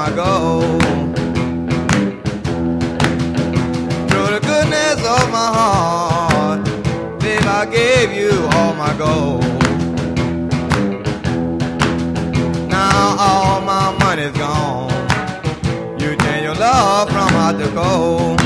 my gold. Through the goodness of my heart, babe, I gave you all my gold. Now all my money's gone. You turn your love from hot to cold.